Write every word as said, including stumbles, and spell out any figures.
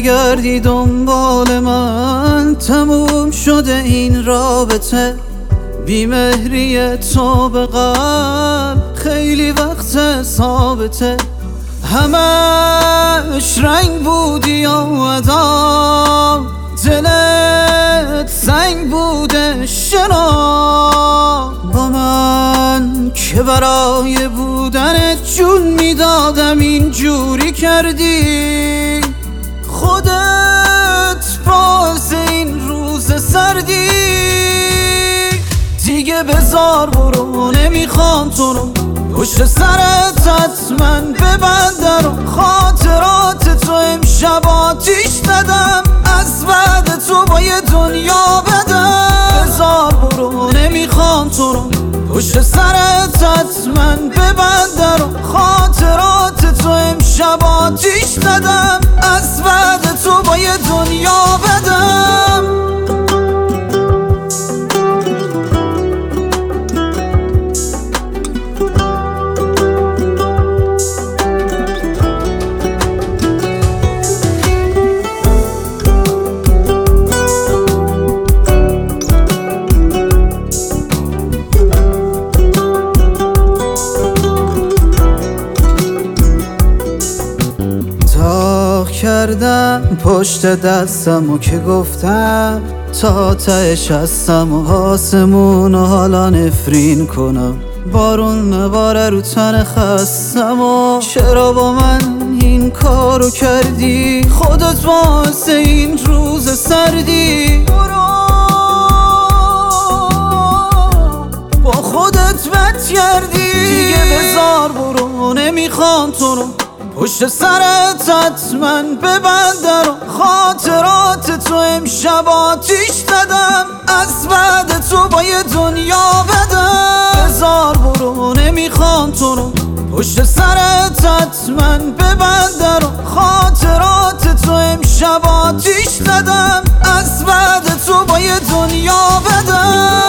نگردی دنبال من، تموم شده این رابطه. بیمهری تو به قلب خیلی وقت ثابته. همش رنگ بودی آدم، دلت سنگ بوده شنا. با من که برای بودنت جون میدادم اینجوری کردی. خودت باعث این روز سردی. دیگه بذار برو، نمیخوام تو رو پشت سرت حتما ببند رو. خاطرات تو امشب آتیش زدم، از بعد تو با یه دنیا بدم. بذار برو، نمیخوام تو رو پشت سرت حتما ببند رو. خاطرات تو امشب آتیش زدم، از بعد تو با یه دنیا بدم. کردم پشت دستم و که گفتم تا تهش هستم و آسمون و حالا نفرین کنم. بارون نباره رو تن خستم و چرا با من این کارو کردی؟ خودت باعث این روز سردی. با خودت بد کردی. دیگه بذار برو، نمیخوام تو رو پشت سرت حتما ببند رو. خاطرات تو امشب آتیش زدم، از بعد تو با یه دنیا بدم. بذار برو، نمیخوام تو رو پشت سرت حتما ببند رو. خاطرات تو امشب آتیش زدم، از بعد تو با یه دنیا بدم.